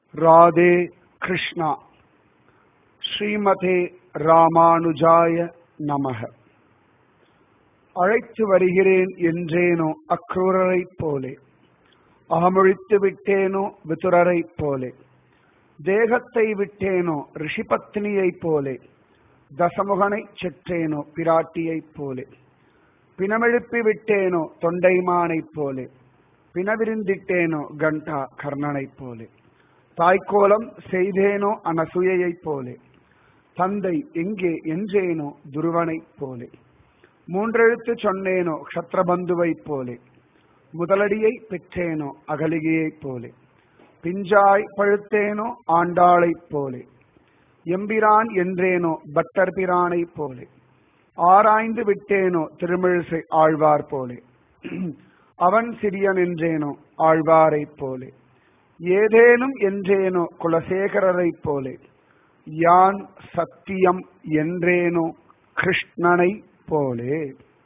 ராதே கிருஷ்ணா. ஸ்ரீமதே ராமானுஜாய நமக. அழைத்து வருகிறேன் என்றேனோ அக்ரூரரைப் போலே, அகமொழித்து விட்டேனோ விதுரரைப் போலே, தேகத்தை விட்டேனோ ரிஷிபத்னியைப் போலே, தசமுகனை செற்றேனோ பிராட்டியைப் போலே, பிணமெழுப்பி விட்டேனோ தொண்டைமானைப் போலே, பிணவிருந்திட்டேனோ கண்டா கர்ணனைப் போலே, தாய்க்கோலம் செய்தேனோ அனசூயைப் போலே, தந்தை எங்கே என்றேனோ துருவனைப் போலே, மூன்றெழுத்து சொன்னேனோ க்ஷத்ரபந்துவைப் போலே, முதலடியை பெற்றேனோ அகலிகையைப் போலே, பிஞ்சாய் பழுத்தேனோ ஆண்டாளைப் போலே, எம்பிரான் என்றேனோ பட்டர் பிரானைப் போலே, ஆராய்ந்து விட்டேனோ திருமிழிசை ஆழ்வார் போலே, அவன் சிறியன் என்றேனோ ஆழ்வாரைப் போலே, ஏதேனும் என்றேனோ குலசேகரரைப் போலே, யான் சத்தியம் என்றேனோ கிருஷ்ணனை போலே.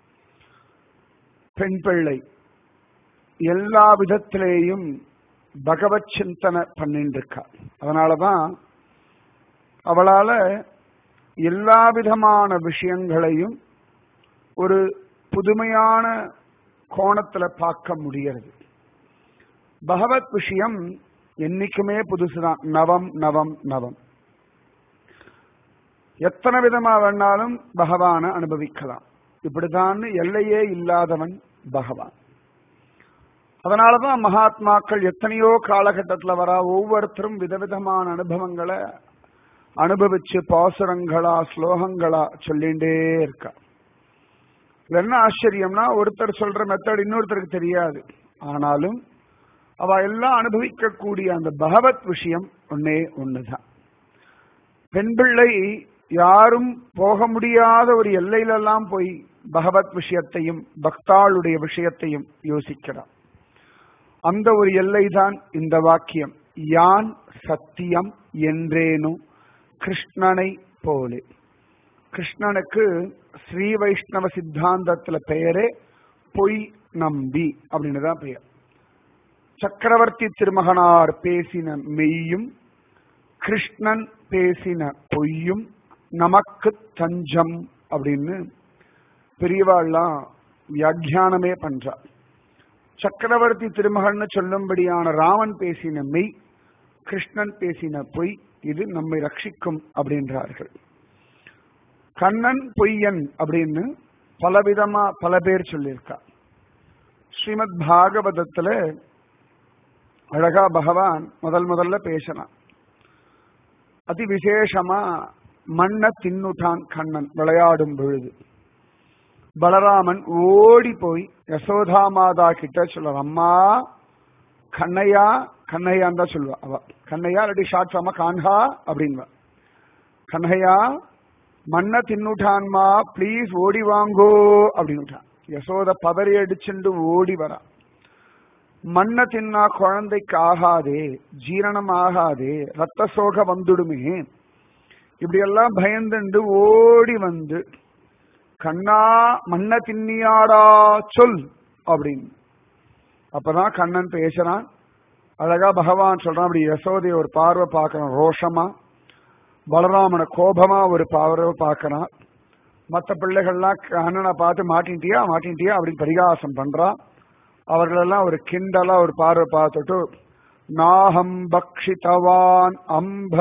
பெண் பிள்ளை எல்லா விதத்திலேயும் பகவத் சிந்தனை பண்ணிட்டு இருக்கா. அதனாலதான் அவளால எல்லா விதமான விஷயங்களையும் ஒரு புதுமையான கோணத்துல பார்க்க முடியறது. பகவத் விஷயம் என்னைக்குமே புதுசுதான். நவம் நவம் நவம். எத்தனை விதமா வேணாலும் பகவானை அனுபவிக்கலாம். இப்படிதான் எல்லையே இல்லாதவன் பகவான். அதனாலதான் மகாத்மாக்கள் எத்தனையோ காலகட்டத்தில் வர ஒவ்வொருத்தரும் விதவிதமான அனுபவங்களை அனுபவிச்சு பாசுரங்களா ஸ்லோகங்களா சொல்லிண்டே இருக்கா. என்ன ஆச்சரியம்னா, ஒருத்தர் சொல்ற மெத்தட் இன்னொருத்தருக்கு தெரியாது. ஆனாலும் அவ எல்லாம் அனுபவிக்கக்கூடிய அந்த பகவத் விஷயம் ஒன்னே ஒண்ணுதான். பெண் பிள்ளை யாரும் போக முடியாத ஒரு எல்லையிலெல்லாம் போய் பகவத் விஷயத்தையும் பக்தாளுடைய விஷயத்தையும் யோசிக்கிறார். அந்த ஒரு எல்லைதான் இந்த வாக்கியம், யான் சத்தியம் என்றேனோ கிருஷ்ணனை போலே. கிருஷ்ணனுக்கு ஸ்ரீ வைஷ்ணவ சித்தாந்தத்துல பெயரே பொய் நம்பி அப்படின்னு தான் பெயர். சக்கரவர்த்தி திருமகனார் பேசின மெய்யும் கிருஷ்ணன் பேசின பொய்யும் நமக்கு தஞ்சம் அப்படின்னு பெரியவாள்லாம் வியாக்கியானமே பண்றார். சக்கரவர்த்தி திருமகன் சொல்லும்படியான ராமன் பேசின மெய், கிருஷ்ணன் பேசின பொய், இது நம்மை ரட்சிக்கும் அப்படின்றார்கள். கண்ணன் பொய்யன் அப்படின்னு பலவிதமா பல பேர் சொல்லியிருக்கா. ஸ்ரீமத் பாகவதத்துல அழகா பகவான் முதல்ல பேசினான். அதி விசேஷமா மண்ண தின்னுட்டான் கண்ணன் விளையாடும் பொழுது. பலராமன் ஓடி போய் யசோதா மாதா கிட்ட சொல்ல, அம்மா கண்ணையா, கண்ணையான் தான் சொல்லுவா அவ. கண்ணையா இல்லாட்டி ஷார்ட் ஃபார்மா கான்ஹா அப்படின்வா. கண்ணையா மண்ண தின்னுட்டான்மா, பிளீஸ் ஓடி வாங்கோ அப்படின்னுட்டான். யசோத பதறி அடிச்சுண்டு ஓடி வரா. மண்ண தின்னா குழந்தைக்கு ஆகாதே, ஜீரணம் ஆகாதே, ரத்த சோக வந்துடுமே, இப்படி எல்லாம் பயந்துண்டு ஓடி வந்து, கண்ணா மண்ண தின்னியாடா சொல் அப்படின்னு. அப்பதான் கண்ணன் பேசுறான். அழகா பகவான் சொல்றான். அப்படி யசோதைய ஒரு பார்வை பார்க்கறான் ரோஷமா, பலராமனை கோபமா ஒரு பார்வை பார்க்கறான். மற்ற பிள்ளைகள்லாம் கண்ணனை பார்த்து மாட்டின்ட்டியா மாட்டின்ட்டியா அப்படின்னு பரிகாசம் பண்றான். அவர்களெல்லாம் ஒரு கிண்டலா ஒரு பார்வை பார்த்துட்டு, நாகம் பக்ஷிதவான் அம்ப,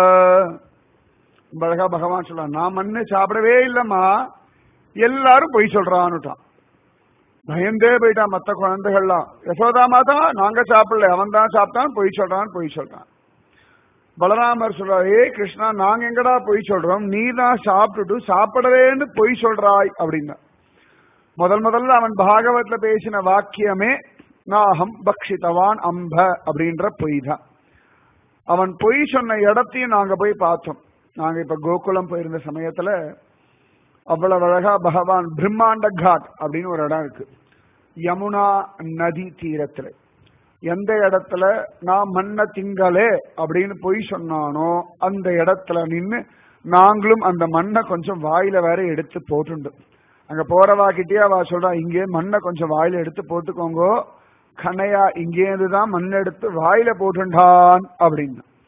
அழகா பகவான் சொல்றான், நான் மண்ணு சாப்பிடவே இல்லம்மா, எல்லாரும் பொய் சொல்றான்னுட்டான். பயந்தே போயிட்டான் மற்ற குழந்தைகள்லாம். யசோதா மாதா நாங்க சாப்பிடல, அவன் தான் சாப்பிட்டான், பொய் சொல்றான். பலராமர் சொல்றார், ஏ கிருஷ்ணா நாங்க எங்கடா பொய் சொல்றோம், நீ தான் சாப்பிட்டுட்டு சாப்பிடவேன்னு பொய் சொல்றாய் அப்படின்னா. முதல்ல அவன் பாகவத்ல பேசின வாக்கியமே நாகம் பக்ஷிதவான் அம்ப அப்படின்ற பொய் தான். அவன் பொய் சொன்ன இடத்தையும் நாங்க போய் பார்த்தோம். நாங்க இப்ப கோகுலம் போயிருந்த சமயத்துல அவ்வளவு அழகா பகவான் பிரம்மாண்ட காட் அப்படின்னு ஒரு இடம் இருக்கு யமுனா நதி தீரத்துல. எந்த இடத்துல நான் மண்ண திங்களே அப்படின்னு பொய் சொன்னானோ அந்த இடத்துல நின்று நாங்களும் அந்த மண்ணை கொஞ்சம் வாயில வேற எடுத்து போட்டுண்டு, அங்க போறவாக்கிட்டே அவ சொல்றா, இங்கே மண்ணை கொஞ்சம் வாயில எடுத்து போட்டுக்கோங்கோ, கண்ணையா இங்கேருந்துதான் மண் எடுத்து வாயில போட்டுண்டான் அப்படின்னு.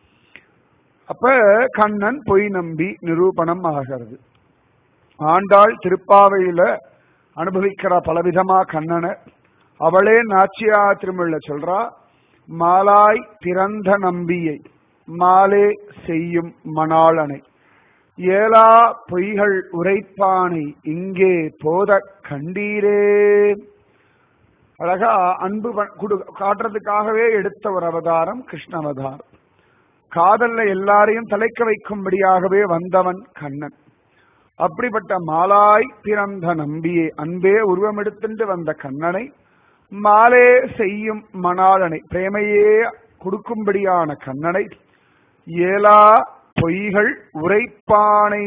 அப்ப கண்ணன் பொய் நம்பி நிரூபணம் ஆகிறது. ஆண்டாள் திருப்பாவையில அனுபவிக்கிற பலவிதமா கண்ணனை அவளே நாச்சியா திருமொழில சொல்றா, மாலாய் பிறந்த நம்பியை மாலே செய்யும் மணாளனை ஏலா பொய்கள் உரைப்பானை இங்கே போத கண்டீரே. அழகா அன்பு காட்டுறதுக்காகவே எடுத்த ஒரு அவதாரம் கிருஷ்ண அவதாரம். காதல்ல எல்லாரையும் தலைக்க வைக்கும்படியாகவே வந்தவன் கண்ணன். அப்படிப்பட்ட மாலாய் பிறந்த நம்பியே அன்பே உருவமெடுத்துட்டு வந்த கண்ணனை மாலே செய்யும் மணாளனை பிரேமையே கொடுக்கும்படியான கண்ணனை ஏலா பொய்கள் உரைப்பானை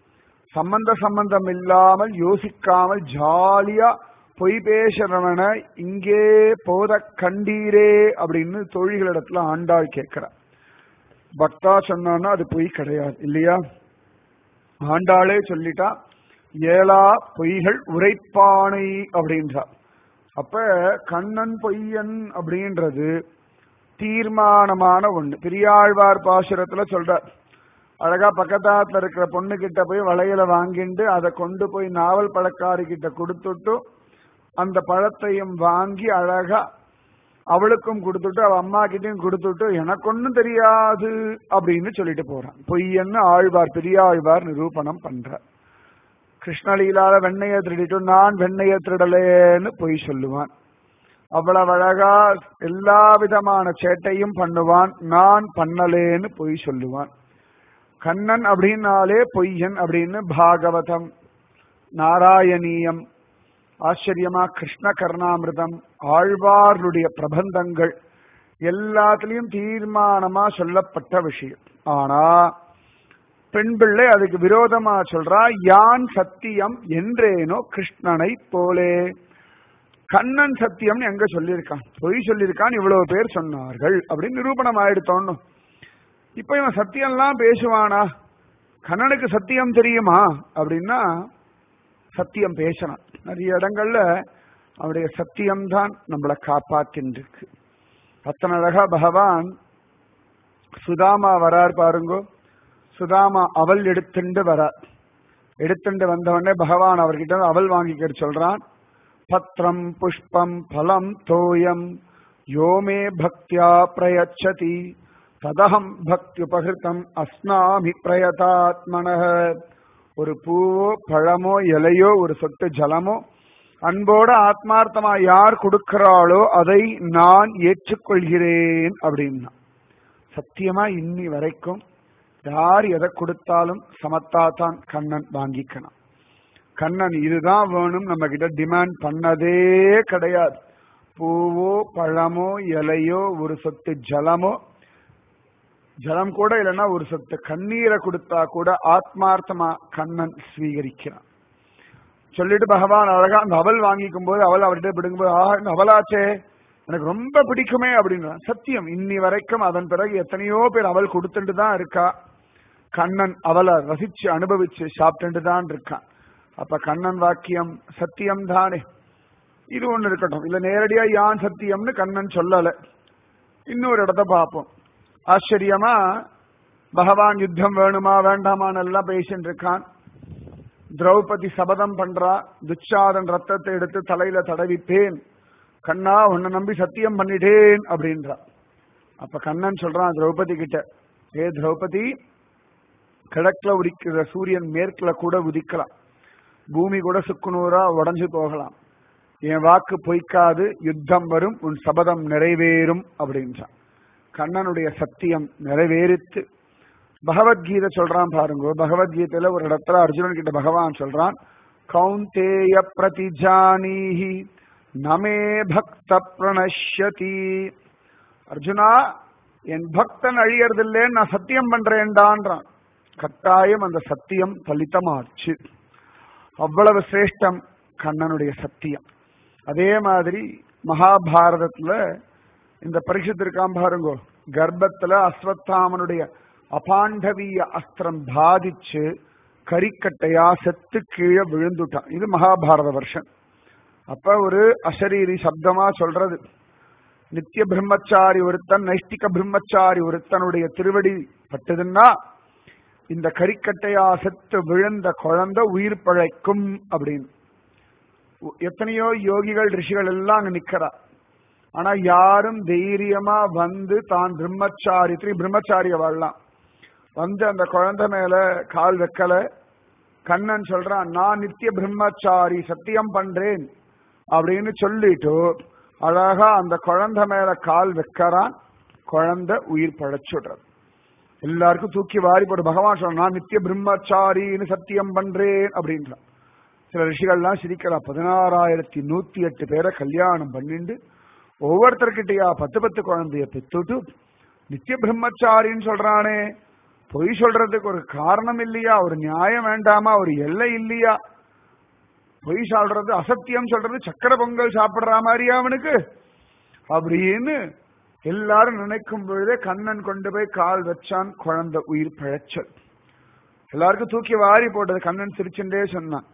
சம்பந்தம் இல்லாமல் யோசிக்காமல் ஜாலியா பொய் பேசுறவன இங்கே போத கண்டீரே அப்படின்னு தோழிகளிடத்துல ஆண்டாள் கேட்கிறார். பக்தா சொன்னா அது பொய் கிடையாது இல்லையா? ஆண்டாளே சொல்லிட்டா ஏலா பொய்கள் உரைப்பானை அப்படின்றா. அப்ப கண்ணன் பொய்யன் அப்படின்றது தீர்மானமான ஒண்ணு. பெரியாழ்வார் பாசுரத்துல சொல்றார், அழகா பக்கத்தாத்துல இருக்கிற பொண்ணு கிட்ட போய் வளையல வாங்கிட்டு அதை கொண்டு போய் நாவல் பழக்காரி கிட்ட கொடுத்துட்டு அந்த பழத்தையும் வாங்கி அழகா அவளுக்கும் கொடுத்துட்டு அவ அம்மா கிட்டையும் கொடுத்துட்டு எனக்கு ஒன்னும் தெரியாது அப்படின்னு சொல்லிட்டு போறான். பொய்யன்னு ஆழ்வார் பெரியாழ்வார் நிரூபணம் பண்றார். கிருஷ்ணலீலால வெண்ணைய திருடிட்டு நான் வெண்ணைய திருடலேன்னு பொய் சொல்லுவான். அவ்வளவு அழகா எல்லா விதமான சேட்டையும் பண்ணுவான். நான் பண்ணலேன்னு பொய் சொல்லுவான். கண்ணன் அப்படின்னாலே பொய்யன் அப்படின்னு பாகவதம், நாராயணீயம், ஆச்சரியமா கிருஷ்ண கர்ணாமிர்தம், ஆழ்வார்களுடைய பிரபந்தங்கள் எல்லாத்திலையும் தீர்மானமா சொல்லப்பட்ட விஷயம். ஆனா பெண் பிள்ளை அதுக்கு விரோதமா சொல்றா, யான் சத்தியம் என்றேனோ கிருஷ்ணனை போலே. கண்ணன் சத்தியம் எங்க சொல்லியிருக்கான்? பொய் சொல்லியிருக்கான், இவ்வளவு பேர் சொன்னார்கள் அப்படின்னு நிரூபணம் ஆயிடுத்தோன்னு. இப்ப இவன் சத்தியம்லாம் பேசுவானா? கண்ணனுக்கு சத்தியம் தெரியுமா அப்படின்னா சத்தியம் பேசணும். நிறைய இடங்கள்ல அவருடைய சத்தியம்தான் நம்மளை காப்பாத்தின்றிருக்கு. அத்தனை அழகா பகவான் சுதாமா வரார் பாருங்கோ. சுதாமா அவள் எடுத்துண்டு வரார். எடுத்துண்டு வந்தவொடனே பகவான் அவர்கிட்ட அவள் வாங்கிக்க சொல்றான். பத்ரம் புஷ்பம் பலம் தோயம் யோமே பக்தியா பிரயச்சதி ததகம் பக்தி உபகிருத்தம் அஸ்னாமி பிரயதாத்மனஹ. ஒரு பூவோ பழமோ இலையோ ஒரு சொட்டு ஜலமோ அன்போட ஆத்மார்த்தமா யார் கொடுக்கிறாளோ அதை நான் ஏற்றுக்கொள்கிறேன் அப்படின்னா. சத்தியமா இன்னி வரைக்கும் யார் எதை கொடுத்தாலும் சமத்தாத்தான் கண்ணன் வாங்கிக்கணும். கண்ணன் இதுதான் வேணும் நம்ம கிட்ட டிமாண்ட் பண்ணதே கிடையாது. பூவோ பழமோ இலையோ ஒரு சொட்டு ஜலமோ, ஜலம் கூட இல்லைன்னா ஒரு சொட்டு கண்ணீரை கொடுத்தா கூட ஆத்மார்த்தமா கண்ணன் ஸ்வீகரிக்கிறான். சொல்லிட்டு பகவான் அழகா அந்த அவள் வாங்கிக்கும் போது அவள் அவர்கிட்ட பிடுங்கும்போது இந்த அவளாச்சே எனக்கு ரொம்ப பிடிக்குமே அப்படின்னா சத்தியம் இன்னி வரைக்கும். அதன் பிறகு எத்தனையோ பேர் அவள் கொடுத்துட்டு தான் இருக்கா. கண்ணன் அவளை ரசிச்சு அனுபவிச்சு சாப்பிட்டு தான் இருக்கான். அப்ப கண்ணன் வாக்கியம் சத்தியம் தானே. இது ஒண்ணு இருக்கட்டும். இல்ல நேரடியா யான் சத்தியம்னு கண்ணன் சொல்லல. இன்னொரு இடத்த பார்ப்போம். ஆச்சரியமா பகவான் யுத்தம் வேணுமா வேண்டாமான்னு எல்லாம் பேசிட்டு இருக்கான். திரௌபதி சபதம் பண்றா, துச்சாதன் ரத்தத்தை எடுத்து தலையில தடவிப்பேன், கண்ணா உன்னை நம்பி சத்தியம் பண்ணிட்டேன் அப்படின்றா. அப்ப கண்ணன் சொல்றான் திரௌபதி கிட்ட, ஏ திரௌபதி, கிழக்குல உதிக்கிற சூரியன் மேற்குல கூட உதிக்கலாம், பூமி கூட சுக்குநூறா உடஞ்சு போகலாம், என் வாக்கு பொய்க்காது, யுத்தம் வரும், உன் சபதம் நிறைவேறும் அப்படின்றான். கண்ணனுடைய சத்தியம் நிறைவேறித்து. பகவத்கீதை சொல்றான் பாருங்க. பகவத்கீதையில ஒரு இடத்துல அர்ஜுனன் கிட்ட பகவான் சொல்றான், கௌந்தேய பிரதிஜானீஹி நமே பக்த பிரணஷ்யதி. அர்ஜுனா, என் பக்தன் அழியறதில்லேன்னு நான் சத்தியம் பண்றேன்டான்றான். கட்டாயம் அந்த சத்தியம் பலிதமாச்சு. அவ்வளவு சிரேஷ்டம் கண்ணனுடைய சத்தியம். அதே மாதிரி மகாபாரதத்துல இந்த பரீட்சித்து இருக்கான் பாருங்க. கர்ப்பத்துல அஸ்வத்தாமனுடைய அபாண்டவிய அஸ்திரம் பாதிச்சு கரிக்கட்டையா செத்து கீழே விழுந்துட்டான். இது மகாபாரத வருஷம். அப்ப ஒரு அசரீரி சப்தமா சொல்றது, நித்திய பிரம்மச்சாரி ஒருத்தன், நைஷ்டிக பிரம்மச்சாரி ஒருத்தனுடைய திருவடி பட்டதுன்னா இந்த கறிக்கட்டையா செத்து விழுந்த குழந்தை உயிர் பிழைக்கும் அப்படின்னு எத்தனையோ யோகிகள் ரிஷிகள் எல்லாம் அங்க நிக்கிறா. ஆனா யாரும் தைரியமா வந்து தான் பிரம்மச்சாரிய வாழலாம் வந்து அந்த குழந்தை மேல கால் வைக்கல. கண்ணன் சொல்றான், நான் நித்திய பிரம்மச்சாரி சத்தியம் பண்றேன் அப்படின்னு சொல்லிட்டு அழகா அந்த குழந்தை மேல கால் வைக்கிறான். குழந்தை உயிர் பழைச்சுடுறது. எல்லாருக்கும் தூக்கி வாரி போட்டு பகவான் சொல்றான், நான் நித்திய பிரம்மச்சாரின்னு சத்தியம் பண்றேன் அப்படின்றான். சில ரிஷிகள்லாம் சிரிக்கிறா. 16,108 பேரை கல்யாணம் பண்ணிட்டு ஒவ்வொருத்தர்கிட்டயா 10 குழந்தைய பெத்துட்டு நித்திய பிரம்மச்சாரின்னு சொல்றானே, பொய் சொல்றதுக்கு ஒரு காரணம் இல்லையா? ஒரு நியாயம் வேண்டாமா? ஒரு எல்லை இல்லையா? பொய் சொல்றது, அசத்தியம் சொல்றது சக்கர பொங்கல் சாப்பிடுற மாதிரியா அவனுக்கு அப்படின்னு எல்லாரும் நினைக்கும் பொழுதே கண்ணன் கொண்டு போய் கால் வச்சான். குழந்தை உயிர் பிழைச்சல். எல்லாருக்கும் தூக்கி வாரி போட்டது. கண்ணன் சிரிச்சுட்டே சொன்னான்,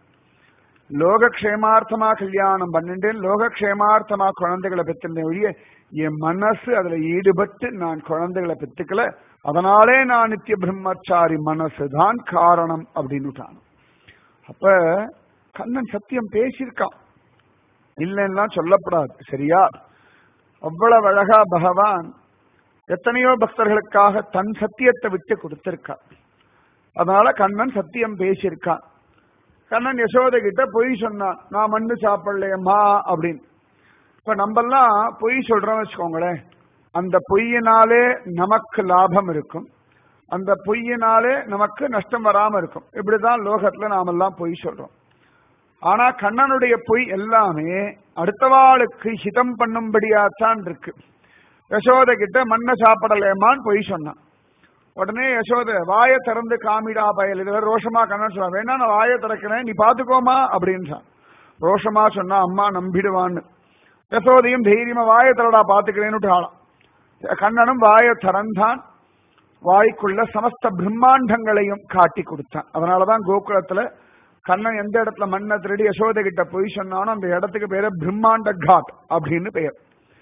லோகக்ஷேமார்த்தமா கல்யாணம் பண்ணிட்டேன், லோகக்ஷேமார்த்தமா குழந்தைகளை பெற்றிருந்தேன் ஒழிய என் மனசு அதுல ஈடுபட்டு நான் குழந்தைகளை பெற்றுக்கல. அதனாலே நான் நித்திய பிரம்மச்சாரி, மனசுதான் காரணம் அப்படின்னுட்டான். அப்ப கண்ணன் சத்தியம் பேசியிருக்கான், இல்லைன்னா சொல்லப்படாது. சரியா? அவ்வளவு அழகா பகவான் எத்தனையோ பக்தர்களுக்காக தன் சத்தியத்தை விட்டு கொடுத்திருக்கான். அதனால கண்ணன் சத்தியம் பேசியிருக்கான். கண்ணன் யசோதை கிட்ட பொய் சொன்னான், நான் மண்ணு சாப்பிடலையம்மா அப்படின்னு. இப்ப நம்மெல்லாம் பொய் சொல்றோம்னு வச்சுக்கோங்களேன், அந்த பொய்யினாலே நமக்கு லாபம் இருக்கும், அந்த பொய்யினாலே நமக்கு நஷ்டம் வராம இருக்கும். இப்படிதான் லோகத்துல நாமெல்லாம் பொய் சொல்றோம். ஆனா கண்ணனுடைய பொய் எல்லாமே அடுத்தவாளுக்கு ஹிதம் பண்ணும்படியாத்தான் இருக்கு. யசோதை கிட்ட மண்ணை சாப்பிடலையம்மான்னு பொய் சொன்னான். உடனே யசோதை வாயை திறந்து காமிடா பயல். இது ரோஷமா கண்ணன் சொன்னா, வேணா நான் வாயை திறக்கிறேன், நீ பாத்துக்கோமா அப்படின்றான். ரோஷமா சொன்னா அம்மா நம்பிடுவான்னு. யசோதையும் தைரியமா வாயை திறடா பாத்துக்கிறேன்னு ஆளாம். கண்ணனும் வாயை திறந்தான். வாய்க்குள்ள சமஸ்த பிரம்மாண்டங்களையும் காட்டி கொடுத்தான். அதனாலதான் கோகுலத்துல கண்ணன் எந்த இடத்துல மண்ணை திருடி யசோதை கிட்ட பொய் சொன்னானோ அந்த இடத்துக்கு பேரு பிரம்மாண்ட காட் அப்படின்னு பெயர்.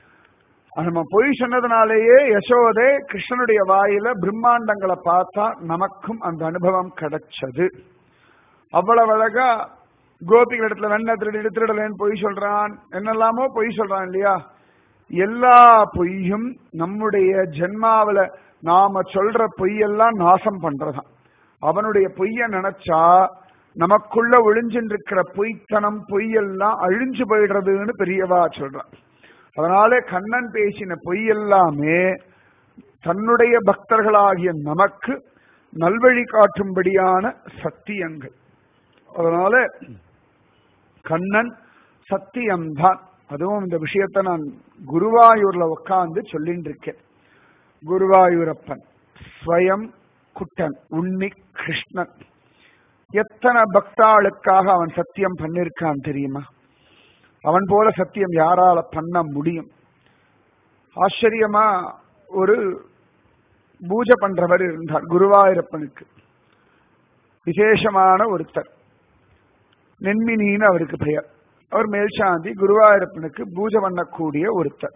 நம்ம பொய் சொன்னதுனாலேயே யசோதை கிருஷ்ணனுடைய வாயில பிரம்மாண்டங்களை பார்த்தா நமக்கும் அந்த அனுபவம் கிடைச்சது. அவ்வளவு அழகா கோபிகள் இடத்துல வெண்ண திருடலேன்னு பொய் சொல்றான், என்னெல்லாமோ பொய் சொல்றான் இல்லையா? எல்லா பொய்யும் நம்முடைய ஜென்மாவில நாம சொல்ற பொய்யெல்லாம் நாசம் பண்றதான். அவனுடைய பொய்ய நினைச்சா நமக்குள்ள ஒளிஞ்சின்னு இருக்கிற பொய்த்தனம் பொய்யெல்லாம் அழிஞ்சு போயிடுறதுன்னு பெரியவா சொல்றான். அதனால கண்ணன் பேசின பொய் எல்லாமே தன்னுடைய பக்தர்களாகிய நமக்கு நல்வழி காட்டும்படியான சத்தியங்கள். அதனால கண்ணன் சத்தியம்தான். அதுவும் இந்த விஷயத்தை நான் குருவாயூர்ல உட்கார்ந்து சொல்லிட்டு இருக்கேன். குருவாயூரப்பன் ஸ்வயம் குட்டன் உன்னி கிருஷ்ணன் எத்தனை பக்தாளுக்காக அவன் சத்தியம் பண்ணிருக்கான் தெரியுமா? அவன் போல சத்தியம் யாரால பண்ண முடியும்? ஆச்சரியமா ஒரு பூஜை பண்றவர் இருந்தார் குருவாயூரப்பனுக்கு. விசேஷமான ஒருத்தர், நென்மினின்னு அவருக்கு பெயர். அவர் மேல்சாந்தி குருவாயூரப்பனுக்கு பூஜை பண்ணக்கூடிய ஒருத்தர்.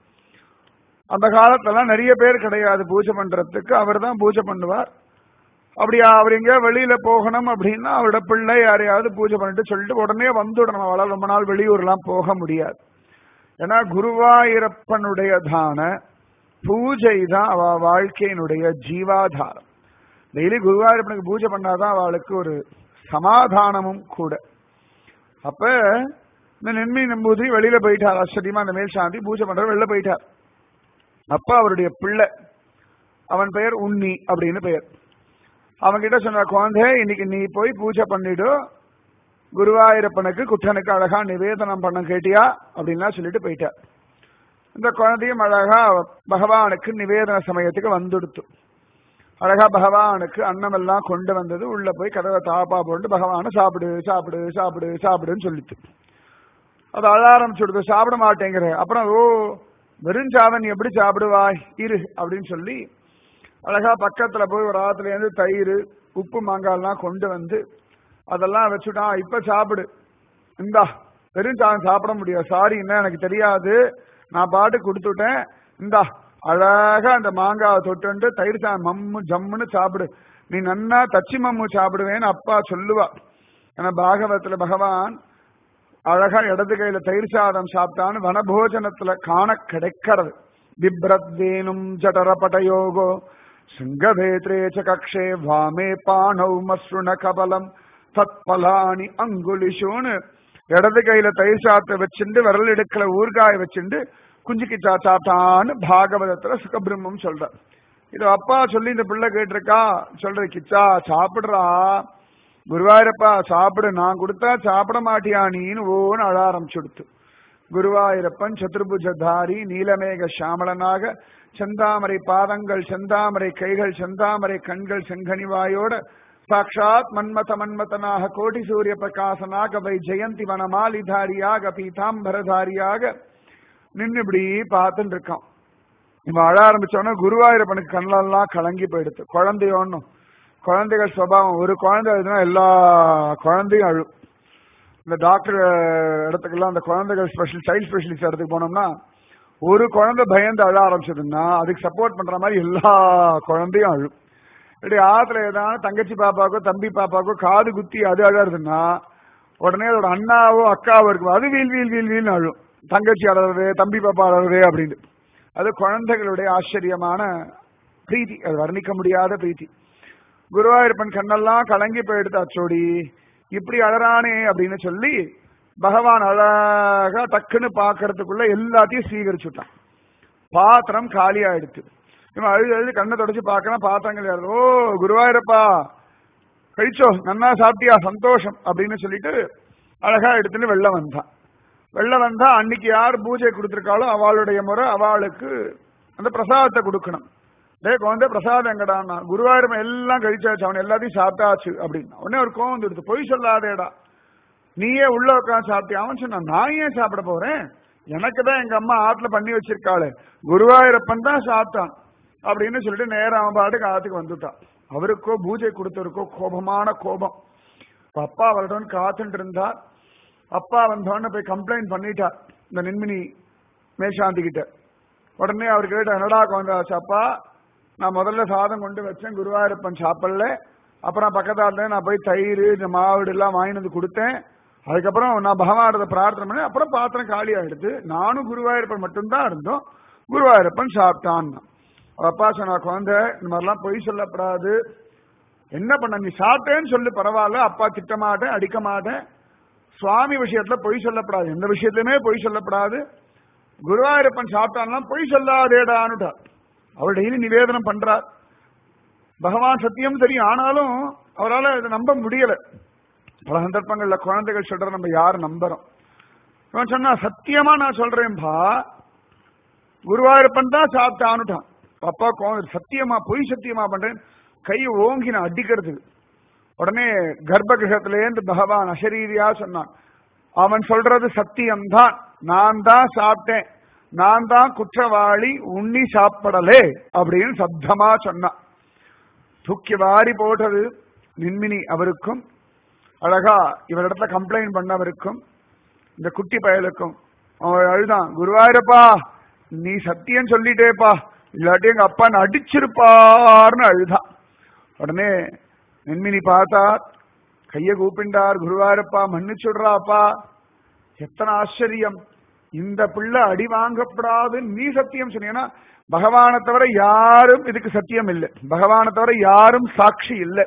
அந்த காலத்துல நிறைய பேர் கிடையாது பூஜை பண்றதுக்கு, அவர் தான் பூஜை பண்ணுவார். அப்படியா அவர் எங்க வெளியில போகணும் அப்படின்னா அவரோட பிள்ளை யாரையாவது பூஜை பண்ணிட்டு சொல்லிட்டு உடனே வந்துடணும். அவளால் ரொம்ப நாள் வெளியூர்லாம் போக முடியாது. ஏன்னா குருவாயூரப்பனுடையதான பூஜை தான் அவ வாழ்க்கையினுடைய ஜீவாதாரம். டெய்லி குருவாயூரப்பனுக்கு பூஜை பண்ணாதான் அவளுக்கு ஒரு சமாதானமும் கூட. அப்ப இந்த நென்மி நம்பூதிரி வெளியில போயிட்டார். ஆச்சரியமா அந்த மேல் சாந்தி பூஜை பண்ற வெளில போயிட்டார். அப்ப அவருடைய பிள்ளை, அவன் பெயர் உன்னி அப்படின்னு பெயர். அவன்கிட்ட சொன்ன, குழந்தை இன்னைக்கு நீ போய் பூஜை பண்ணிடு, குருவாயூரப்பனுக்கு குட்டனுக்கு அழகா நிவேதனம் பண்ண கேட்டியா அப்படின்லாம் சொல்லிட்டு போயிட்டார். இந்த குழந்தையும் அழகா பகவானுக்கு நிவேதன சமயத்துக்கு வந்துடுத்து. அழகா பகவானுக்கு அன்னம் எல்லாம் கொண்டு வந்தது. உள்ள போய் கதவை தாப்பா போட்டு பகவான சாப்பிடு சாப்பிடு சாப்பிடு சாப்பிடுன்னு சொல்லிட்டு அது அழ ஆரம்பிச்சுடுது. சாப்பிட மாட்டேங்கிற. அப்புறம் ஓ வெறுஞ்சாவன் எப்படி சாப்பிடுவாய் இரு அப்படின்னு சொல்லி அழகா பக்கத்துல போய் ஒரு ஆத்துல இருந்து தயிர் உப்பு மாங்காய்லாம் கொண்டு வந்து அதெல்லாம் வச்சுட்டான். இப்ப சாப்பிடு, இந்தா வெறுஞ்சாவன் சாப்பிட முடியாது, சாரி என்ன எனக்கு தெரியாது, நான் பாட்டு கொடுத்துட்டேன், இந்தா அழகா அந்த மாங்காவை தொட்டு தயிர் மம்மு ஜம்முன்னு சாப்பிடு, நீ நன்னா தச்சி மம்மு சாப்பிடுவேன்னு அப்பா சொல்லுவா. ஏன்னா பாகவத்துல பகவான் அழகா இடது கையில தயிர் சாதம் சாப்பிட்டான்னு வனபோஜனத்துல காண கிடைக்கிறது. பிப்ரத்வேனும் ஜடரபடயோகோ சிங்கவேத்ரேச்ச கக்ஷே வாமே பாணௌ மஸ்ருண கபலம் தத்பலானி அங்குலிஷோன்னு இடது கையில தயிர் சாதத்தை வச்சுட்டு விரல் எடுக்கல ஊர்காய வச்சுட்டு குஞ்சு கிச்சா சாப்பிட்டான்னு பாகவதத்துல சுகபிரம்மம் சொல்ற. இது அப்பா சொல்லி இந்த பிள்ளை கேட்டிருக்கா. சொல்ற, கிச்சா சாப்பிடுறா, குருவாயூரப்பா சாப்பிடு, நான் கொடுத்தா சாப்பிட மாட்டியா நீன்னு ஓன்னு அழ ஆரம்பிச்சுடுத்து. குருவாயூரப்பன் சதுர்புஜதாரி நீலமேக சாமளனாக செந்தாமரை பாதங்கள் செந்தாமரை கைகள் செந்தாமரை கண்கள் செங்கனிவாயோட சாட்சாத் மன்மதனாக கோடி சூரிய பிரகாசனாக வை ஜெயந்தி வனமாலிதாரியாக பீதாம்பரதாரியாக நின்று இப்படி பார்த்துட்டு இருக்கான். இவன் அழ ஆரம்பிச்சோன்னா குருவாயூரப்பனுக்கு கண்ணெல்லாம் கலங்கி போயிடுது. குழந்தையோன்னும் குழந்தைகள் சுபாவம், ஒரு குழந்தை அழுதுனா எல்லா குழந்தையும் அழும். இந்த டாக்டர் இடத்துக்கெல்லாம் அந்த குழந்தைகள் சைல்ட் ஸ்பெஷலிஸ்ட் இடத்துக்கு போனோம்னா ஒரு குழந்தை பயந்து அழ ஆரம்பிச்சதுன்னா அதுக்கு சப்போர்ட் பண்ற மாதிரி எல்லா குழந்தையும் அழும். இப்படி ஆத்துல ஏதாவது தங்கச்சி பாப்பாக்கோ தம்பி பாப்பாக்கோ காது குத்தி அது அழறதுன்னா உடனே அதோட அண்ணாவோ அக்காவோ இருக்கும், அது வீல் வீல் வீல் வீல்னு அழும். தங்கச்சி அழறது தம்பி பாப்பா அழறது அப்படின்னு. அது குழந்தைகளுடைய ஆச்சரியமான பிரீத்தி, அது வர்ணிக்க முடியாத பிரீத்தி. குருவாயூரப்பன் கண்ணெல்லாம் கலங்கி போயிடுது. அச்சோடி இப்படி அழறானே அப்படின்னு சொல்லி பகவான் அழகா டக்குன்னு பாக்குறதுக்குள்ள எல்லாத்தையும் ஸ்வீகரிச்சுட்டான். பாத்திரம் காலி ஆயிடுச்சு. இவன் அழுது கண்ணை தொடச்சு பார்க்கலாம், பாத்திரங்கள் ஓ குருவாயூரப்பா கழிச்சோ நன்னா சாப்பிட்டியா சந்தோஷம் அப்படின்னு சொல்லிட்டு அழகா எடுத்துன்னு வெளில வந்தான். வெளில வந்தா அன்னைக்கு யார் பூஜை கொடுத்திருக்காளோ அவளுடைய முறை அவளுக்கு அந்த பிரசாதத்தை கொடுக்கணும். டே குழந்தை பிரசாதம் எங்கடான்னா, குருவாயூரம் எல்லாம் கழிச்சாச்சு, அவன் எல்லாத்தையும் சாப்பிட்டாச்சு அப்படின்னா. உடனே ஒரு கோவம் வந்துடுது, பொய் சொல்லாதேடா, நீயே உள்ள உட்காந்து சாப்பிட்டியா? அவன் சொன்னான், நான் ஏன் சாப்பிட போறேன், எனக்கு தான் எங்க அம்மா ஆத்துல பண்ணி வச்சிருக்காளு, குருவாயூரப்பன் தான் சாப்பிட்டான் அப்படின்னு சொல்லிட்டு நேரம் அவன் பாட்டுக்கு ஆத்துக்கு வந்துட்டான். அவருக்கோ பூஜை கொடுத்தவருக்கோ கோபமான கோபம். அப்பா வரட்டும்னு காத்துட்டு இருந்தார். அப்பா வந்தோன்னு போய் கம்ப்ளைண்ட் பண்ணிட்டார் இந்த நின்மினி மேஷாந்தி கிட்ட. உடனே அவர் கேட்ட, என்னடா குழந்தாச்சு? அப்பா நான் முதல்ல சாதம் கொண்டு வச்சேன், குருவாயூரப்பன் சாப்பிடல, அப்புறம் பக்கத்தால நான் போய் தயிர் இந்த மாவுடு எல்லாம் வாங்கிட்டு வந்து கொடுத்தேன், அதுக்கப்புறம் நான் பகவானத்தை பிரார்த்தனை பண்ணேன், அப்புறம் பாத்திரம் காலி ஆயிடுது, நானும் குருவாயூரப்பன் மட்டும்தான் இருந்தோம், குருவாயூரப்பன் சாப்பிட்டான். அப்பா சொன்னா, குழந்தை இந்த மாதிரிலாம் பொய் சொல்லப்படாது, என்ன பண்ண, நீ சாப்பிட்டேன்னு சொல்லு பரவாயில்ல, அப்பா திட்ட மாட்டேன் அடிக்க மாட்டேன், சுவாமி விஷயத்துல பொய் சொல்லப்படாது, எந்த விஷயத்திலுமே பொய் சொல்லப்படாது, குருவாயூரப்பன் சாப்பிட்டான்லாம் பொய் சொல்லாதேடான்னுட்டார். அவர் டெய்லி நிவேதனம் பண்றார். பகவான் சத்தியம் தெரியும், ஆனாலும் அவரால் இதை நம்ப முடியல. பல சந்தர்ப்பங்கள்ல குழந்தைகள் சொல்ற நம்ம யார் நம்புறோம்? இவன் சொன்னா, சத்தியமா நான் சொல்றேன்பா குருவாயூரப்பன் தான் சாப்பிட்டான்னுட்டான். அப்பா சத்தியமா பொய் சத்தியமா பண்றேன், கை ஓங்கி நான் அடிக்கிறது. உடனே கர்ப்ப கிரகத்திலேருந்து பகவான் அசரீரியா சொன்னான், அவன் சொல்றது சத்தியம்தான், நான் தான் சாப்பிட்டேன், நான் தான் குற்றவாளி, உண்ணி சாப்பிடலே அப்படின்னு சப்தமா சொன்னான். தூக்கி வாரி போட்டது நின்மினி அவருக்கும், அழகா இவரிடத்துல கம்ப்ளைண்ட் பண்ணவருக்கும், இந்த குட்டி பயலுக்கும். அவன் அழுதான், குருவாயூரப்பா நீ சத்தியம் சொல்லிட்டேப்பா, இல்லாட்டி எங்க அப்பா அடிச்சிருப்பார்னு அழுதான். உடனே நின்மினி பார்த்தார், கைய கூப்பிண்டார், குருவாயூரப்பா மன்னிச்சுடுறாப்பா. எத்தனை ஆச்சரியம், இந்த பிள்ளை அடி வாங்கப்படாது நீ சத்தியம் சொன்னீங்கன்னா, பகவானை தவிர யாரும் இதுக்கு சத்தியம் இல்லை, பகவானை தவிர யாரும் சாட்சி இல்லை,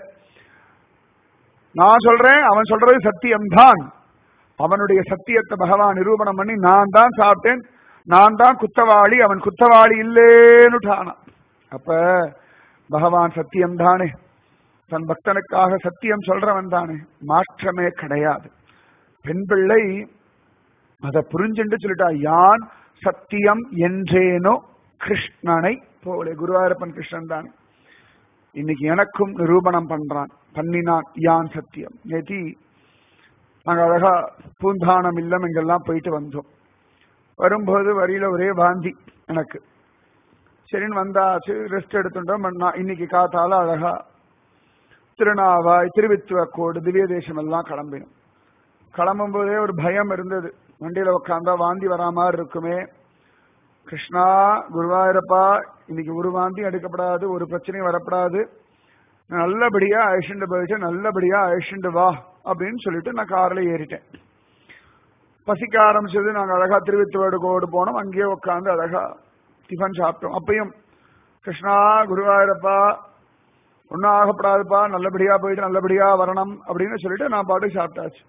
நான் சொல்றேன் அவன் சொல்றது சத்தியம்தான். அவனுடைய சத்தியத்தை பகவான் நிரூபணம் பண்ணி, நான் தான் சாப்பிட்டேன், நான் தான் குத்தவாளி, அவன் குத்தவாளி இல்லேன்னு. அப்ப பகவான் சத்தியம் தானே, தன் பக்தனுக்காக சத்தியம் சொல்றவன் தானே, மாற்றமே கிடையாது. பெண் பிள்ளை அதை புரிஞ்சுட்டு சொல்லிட்டா, யான் சத்தியம் என்றேனோ கிருஷ்ணனை போல. குருவாயூரப்பன் கிருஷ்ணன் தான் இன்னைக்கு எனக்கும் நிரூபணம் பண்றான், பண்ணினான் யான் சத்தியம். நேத்தி நாங்க அழகா பூந்தானம் இல்லம் இங்கெல்லாம் போயிட்டு வந்தோம். வரும்போது வரியில ஒரே வாந்தி எனக்கு. சரின்னு வந்தாச்சு, ரெஸ்ட் எடுத்துட்டோம். இன்னைக்கு காத்தால அழகா திருநாவாய் திருவித்துவக்கோடு திவ்ய தேசம் எல்லாம் கிளம்பினோம். கிளம்பும் போதே ஒரு பயம் இருந்தது, வண்டியில உட்காந்தா வாந்தி வரா மாதிரி இருக்குமே, கிருஷ்ணா குருவாயூரப்பா இன்னைக்கு ஒரு வாந்தி எடுக்கப்படாது, ஒரு பிரச்சனையும் வரப்படாது, நல்லபடியா அழிச்சுட்டு போயிட்டு நல்லபடியா அழிச்சுட்டு வா அப்படின்னு சொல்லிட்டு நான் கார்ல ஏறிட்டேன். பசிக்க ஆரம்பிச்சது. நாங்க அழகா திருவித்துவடுகோடு போனோம். அங்கேயே உட்காந்து அழகா டிஃபன் சாப்பிட்டோம். அப்பயும் கிருஷ்ணா குருவாயூரப்பா ஒன்னும் ஆகப்படாதுப்பா, நல்லபடியா போயிட்டு நல்லபடியா வரணும் அப்படின்னு சொல்லிட்டு நான் பாட்டு சாப்பிட்டாச்சு.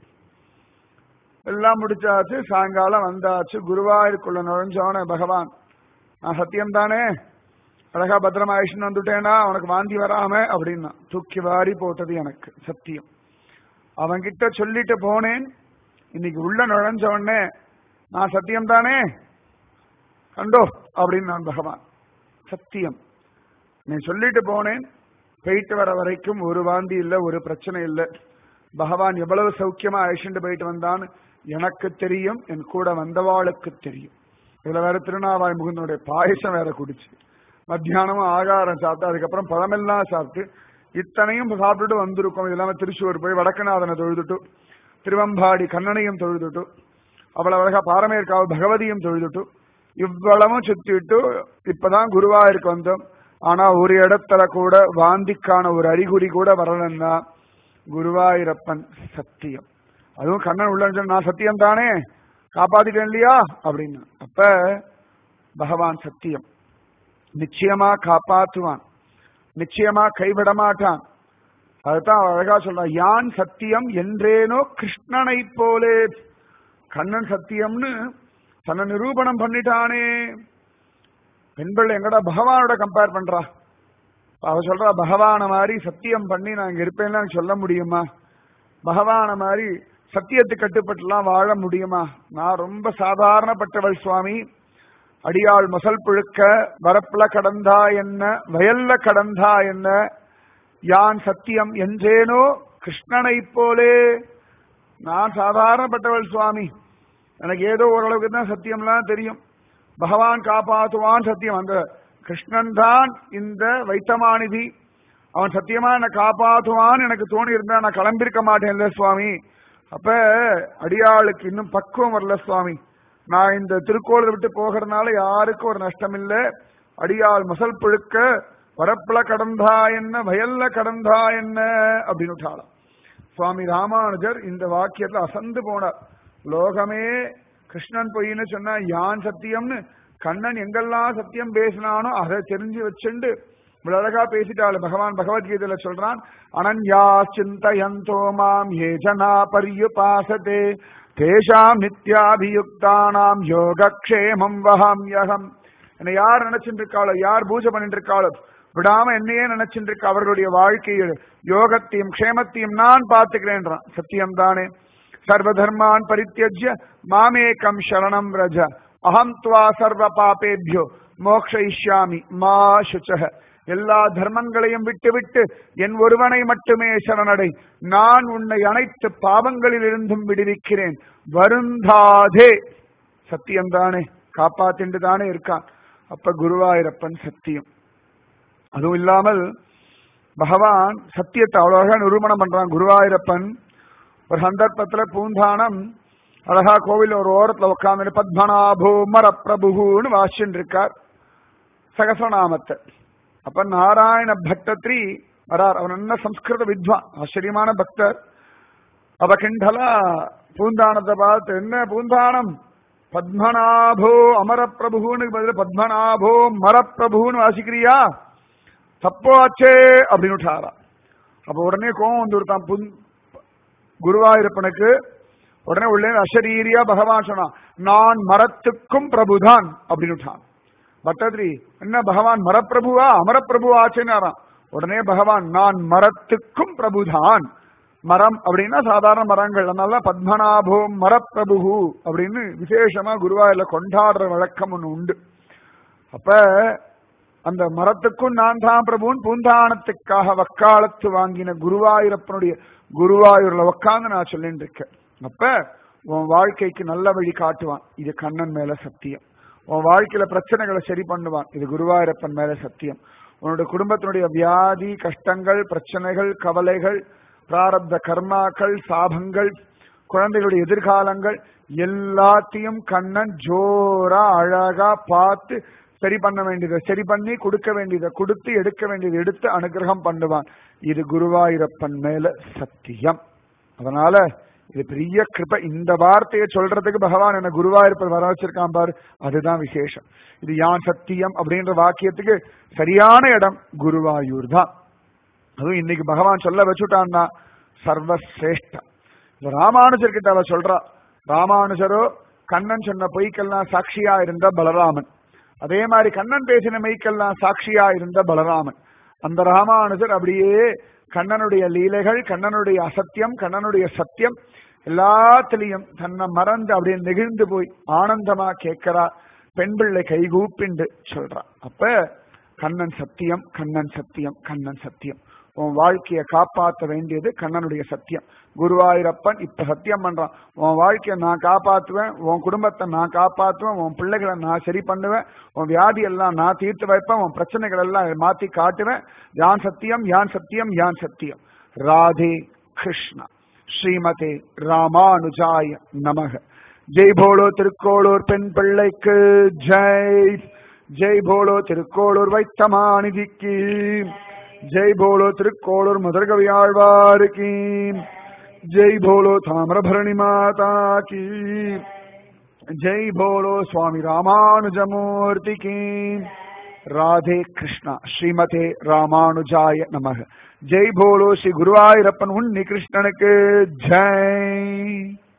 எல்லாம் முடிச்சாச்சு. சாயங்காலம் வந்தாச்சு. குருவாயூருக்குள்ள நுழைஞ்சவன பகவான், நான் சத்தியம் தானே அழகா பத்திரமா ஆயிஷன் வந்துட்டேனா உனக்கு வாந்தி வராம அப்படின்னா தூக்கி வாரி போட்டது எனக்கு சத்தியம். அவன்கிட்ட சொல்லிட்டு போனேன். இன்னைக்கு உள்ள நுழைஞ்ச உடனே நான் சத்தியம் தானே கண்டோ அப்படின்னு நான் பகவான் சத்தியம் நீ சொல்லிட்டு போனேன். போயிட்டு வர வரைக்கும் ஒரு வாந்தி இல்ல, ஒரு பிரச்சனை இல்லை. பகவான் எவ்வளவு சௌக்கியமா அழிச்சுட்டு போயிட்டு வந்தான்னு எனக்கு தெரியும், என் கூட வந்தவாளுக்கு தெரியும். இதுல வேற திருநாவாய் முகுந்தனுடைய பாயசம் வேற குடிச்சு மத்தியானமும் ஆகாரம் சாப்பிட்டு அதுக்கப்புறம் பழமெல்லாம் சாப்பிட்டு இத்தனையும் சாப்பிட்டுட்டு வந்திருக்கோம். இது இல்லாம திருச்சூர் போய் வடக்கநாதனை தொழுதுட்டு திருவம்பாடி கண்ணனையும் தொழுதுட்டு அவ்வளவு அழகா பாரமேற்காவு பகவதியும் தொழுதுட்டு இவ்வளவும் சுத்திட்டு இப்பதான் குருவாயூருக்கு வந்தோம். ஆனா ஒரு இடத்துல கூட வாந்திக்கான ஒரு அறிகுறி கூட வரலன்னா குருவாயூரப்பன் சத்தியம். அதுவும் கண்ணன் உள்ள நான் சத்தியம் தானே காப்பாத்திட்டேன் இல்லையா அப்படின்னு. அப்ப பகவான் சத்தியம், நிச்சயமா காப்பாற்றுவான், நிச்சயமா கைவிட மாட்டான். அதுதான் அழகா சொல்றான், யான் சத்தியம் என்றேனோ கிருஷ்ணனை போலே. கண்ணன் சத்தியம்னு தன்னை நிரூபணம் பண்ணிட்டானே. பெண்கள் எங்கடா பகவானோட கம்பேர் பண்றா? அவ சொல்றா பகவான மாதிரி சத்தியம் பண்ணி நான் இங்க இருப்பேன்னு சொல்ல முடியுமா? பகவான மாதிரி சத்தியத்துக்கு கட்டுப்பட்டுலாம் வாழ முடியுமா? நான் ரொம்ப சாதாரணப்பட்டவள் சுவாமி. அடியாள் மசல் புழுக்க வரப்புல கடந்தா என்ன வயல்ல கடந்தா என்ன, யான் சத்தியம் என்றேனோ கிருஷ்ணனை போலே. நான் சாதாரணப்பட்டவள் சுவாமி. எனக்கு ஏதோ ஓரளவுக்கு தான் சத்தியம்லாம் தெரியும். பகவான் காப்பாற்றுவான் சத்தியம். அந்த கிருஷ்ணன் தான் இந்த வைத்தமானிதி. அவன் சத்தியமா என்னை காப்பாற்றுவான்னு எனக்கு தோணி இருந்தா நான் கிளம்பிருக்க மாட்டேன்ல சுவாமி. அப்ப அடியாளுக்கு இன்னும் பக்குவம் வரல சுவாமி. நான் இந்த திருக்கோளத்தை விட்டு போகிறதுனால யாருக்கும் ஒரு நஷ்டம் இல்லை. அடியாள் மசல் புழுக்க வரப்புல கடந்தா என்ன வயல்ல கடந்தா என்ன அப்படின்னு விட்டாளாம். சுவாமி ராமானுஜர் இந்த வாக்கியத்துல அசந்து போனார். லோகமே கிருஷ்ணன் பொய்ன்னு சொன்னா யான் சத்தியம்னு கண்ணன் எங்கெல்லாம் சத்தியம் பேசினானோ அதை தெரிஞ்சு வச்சுண்டு அழகா பேசிட்டாள். பகவான் பகவத்கீதையில சொல்றான், அனன்யா சிந்தயந்தோ மாம் ஏ ஜனா பர்யுபாசதே தேஷாம் நித்யாபியுக்தானாம் யோகக்ஷேமம் வஹாம்யஹம். என்னை யார் நினைச்சுட்டு இருக்காளோ, யார் பூஜை பண்ணிட்டு இருக்காளோ, விடாம என்னையே நினைச்சுட்டு இருக்க அவர்களுடைய வாழ்க்கையில் யோகத்தையும் க்ஷேமத்தையும் நான் பார்த்துக்கிறேன்றான். சத்தியம் தானே. சர்வதர்மான் பரித்யஜ்ய மாமேகம் சரணம் ரஜ அஹம் த்வா சர்வ பாபேபியோ மோக்ஷயிஷ்யாமி மா சுச்சஹ. எல்லா தர்மங்களையும் விட்டு விட்டு என் ஒருவனை மட்டுமே சரணடை, நான் உன்னை அனைத்து பாவங்களில் இருந்தும் விடுவிக்கிறேன், வருந்தாதே. சத்தியம் தானே, காப்பாத்திண்டு தானே இருக்கான். அப்ப குருவாயூரப்பன் சத்தியம். அதுவும் இல்லாமல் பகவான் சத்தியத்தை அவ்வளவா நிரூபணம் பண்றான். குருவாயூரப்பன் ஒரு சந்தர்ப்பத்துல பூந்தானம் அழகா கோவில் ஒரு ஓரத்துல உட்கார்ந்து பத்மநாபோ மர பிரபுன்னு வாசிச்சுட்டு இருக்கார் சகசநாமத்தை. அப்ப நாராயண பக்தத்ரி வரார். அவன் என்ன சம்ஸ்கிருத வித்வான், ஆச்சரியமான பக்தர். அவ கிண்டலா பூந்தானத்தை பார்த்து, என்ன பூந்தானம் பத்மநாபோ அமர பிரபுன்னு பதில் பத்மநாபோ மரப்பிரபுன்னு வாசிக்கிறியா, தப்போ ஆச்சே அப்படின்னு விட்டாரா. அப்ப உடனே கோவம் வந்து விடுத்தான் குருவாயூரப்பனுக்கு. உடனே உள்ளே அசரீரியா பகவான் சொன்னான், நான் மரத்துக்கும் பிரபுதான் அப்படின்னு விட்டான். பட்டத்ரி என்ன பகவான் மரப்பிரபுவா அமரப்பிரபுவா ஆச்சுன்னாராம். உடனே பகவான் நான் மரத்துக்கும் பிரபுதான். மரம் அப்படின்னா சாதாரண மரங்கள், அதனால பத்மநாபோ மரப்பிரபு அப்படின்னு விசேஷமா குருவாயூர்ல கொண்டாடுற வழக்கம் ஒண்ணு உண்டு. அப்ப அந்த மரத்துக்கும் நான் தான் பிரபுன்னு பூந்தானத்துக்காக வக்காலத்து வாங்கின குருவாயூரப்பனுடைய குருவாயூர்ல உக்காந்து நான் சொல்லிட்டு இருக்கேன். அப்ப உன் வாழ்க்கைக்கு நல்ல வழி காட்டுவான், இது கண்ணன் மேல சத்தியம். உன் வாழ்க்கையில பிரச்சனைகளை சரி பண்ணுவான், இது குருவாயூரப்பன் மேல சத்தியம். உன்னோட குடும்பத்தினுடைய வியாதி கஷ்டங்கள் பிரச்சனைகள் கவலைகள் பிராரப்த கர்மாக்கள் சாபங்கள் குழந்தைகளுடைய எதிர்காலங்கள் எல்லாத்தையும் கண்ணன் ஜோரா அழகா பார்த்து சரி பண்ண வேண்டியதை சரி பண்ணி கொடுக்க வேண்டியதை கொடுத்து எடுக்க வேண்டியதை எடுத்து அனுகிரகம் பண்ணுவான். இது குருவாயூரப்பன் மேல சத்தியம். அதனால இது பெரிய கிருபை. இந்த வார்த்தையை சொல்றதுக்கு பகவான் என்ன குருவாயூரப்பன் வர வச்சிருக்கான் பாரு, அதுதான் விசேஷம். இது யான் சத்தியம் அப்படின்ற வாக்கியத்துக்கு சரியான இடம் குருவாயூர் தான். அதுவும் இன்னைக்கு பகவான் சொல்ல வச்சுட்டான்னா சர்வசிரேஷ்டம். ராமானுஜர் கிட்ட அவ சொல்றா, ராமானுஜரோ கண்ணன் சொன்ன பொய்க்கெல்லாம் சாட்சியா இருந்த பலராமன், அதே மாதிரி கண்ணன் பேசின மெய்க்கெல்லாம் சாட்சியா இருந்த பலராமன். அந்த ராமானுஜர் அப்படியே கண்ணனுடைய லீலைகள், கண்ணனுடைய அசத்தியம், கண்ணனுடைய சத்தியம் எல்லாத்திலையும் தன்னை மறந்து அப்படியே நெகிழ்ந்து போய் ஆனந்தமா கேட்கிறா. பெண் பிள்ளை கைகூப்பிண்டு சொல்றா, அப்ப கண்ணன் சத்தியம், கண்ணன் சத்தியம், கண்ணன் சத்தியம். உன் வாழ்க்கையை காப்பாற்ற வேண்டியது கண்ணனுடைய சத்தியம். குருவாயூரப்பன் இப்ப சத்தியம் பண்றான், உன் வாழ்க்கையை நான் காப்பாற்றுவேன், உன் குடும்பத்தை நான் காப்பாற்றுவேன், உன் பிள்ளைகளை நான் சரி பண்ணுவேன், உன் வியாதி எல்லாம் நான் தீர்த்து வைப்பேன், உன் பிரச்சனைகள் எல்லாம் மாத்தி காட்டுவேன். யான் சத்தியம், யான் சத்தியம், யான் சத்தியம். ராதே கிருஷ்ணா. ஸ்ரீமதே ராமானுஜாய நமக. ஜெய் போலோ திருக்கோளூர் பெண் பிள்ளைக்கு ஜெய். ஜெய் போலோ திருக்கோளூர் வைத்தமாநிதிக்கு ஜெய். போலோ திருக்கோளூர் மதுரகவியாழ்வாருக்கு ஜெய். போலோ தாமிரபரணி மாதா கி ஜெய். போலோ சுவாமி ராமானுஜமூர்த்தி கி. ராதே கிருஷ்ணா. ஸ்ரீமதே ராமானுஜாய நமக. ஜெய். போலோ ஸ்ரீ குருவாயூரப்பன் உன்னி கிருஷ்ணனுக்கு ஜெய்.